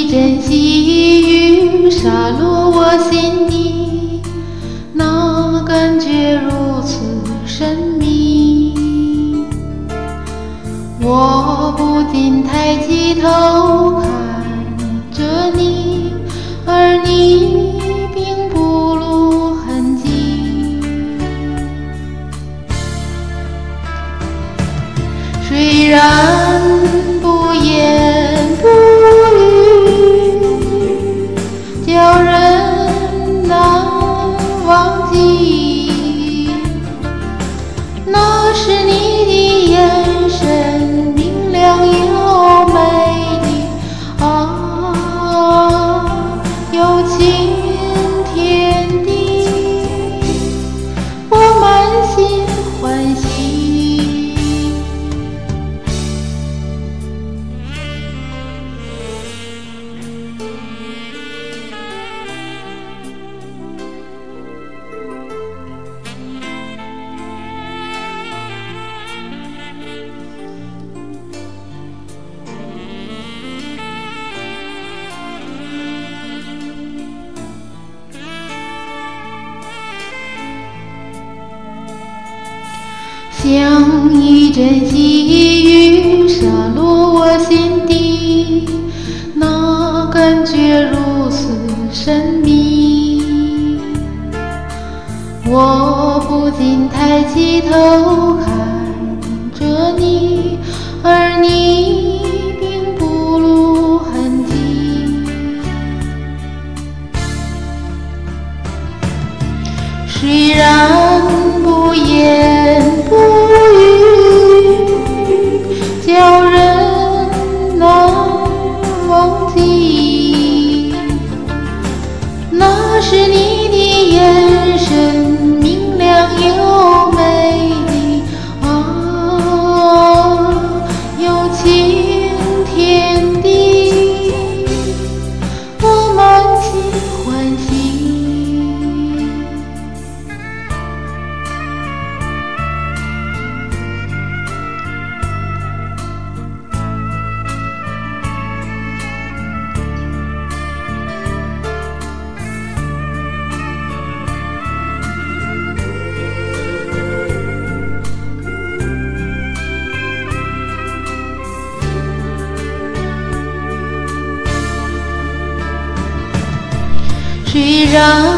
一阵细雨洒落我心底，那感觉如此神秘。我不禁抬起头看着你，而你并不露痕迹。虽然不言不语，叫人难忘记，那是你的眼神明亮又美丽啊，有情天地，我满心欢喜。像一阵细雨洒落我心底，那感觉如此神秘。我不禁抬起头看着你，而你并不露痕迹。虽然不言不语，叫人难忘记，那是你的眼神明亮又美丽啊，有情天地，我满心欢喜。虽然